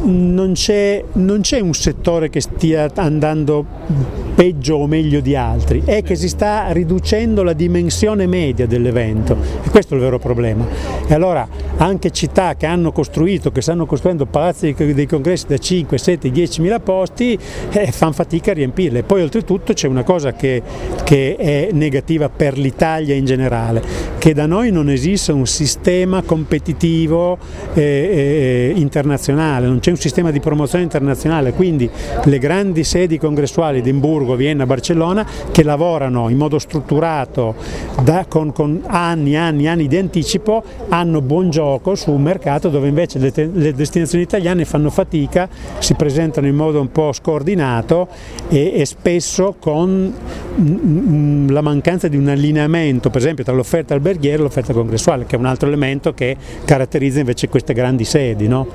non c'è un settore che stia andando peggio o meglio di altri, è che si sta riducendo la dimensione media dell'evento e questo è il vero problema. E allora anche città che stanno costruendo palazzi dei congressi da 5, 7, 10.000 posti fanno fatica a riempirle. Poi oltretutto c'è una cosa che è negativa per l'Italia in generale, che da noi non esiste un sistema competitivo internazionale, non c'è un sistema di promozione internazionale, quindi le grandi sedi congressuali di Edimburgo, Vienna, Barcellona, che lavorano in modo strutturato con anni di anticipo, hanno buon gioco su un mercato dove invece le destinazioni italiane fanno fatica, si presentano in modo un po' scordinato e spesso con la mancanza di un allineamento, per esempio, tra l'offerta alberghiera e l'offerta congressuale, che è un altro elemento che caratterizza invece queste grandi sedi, no?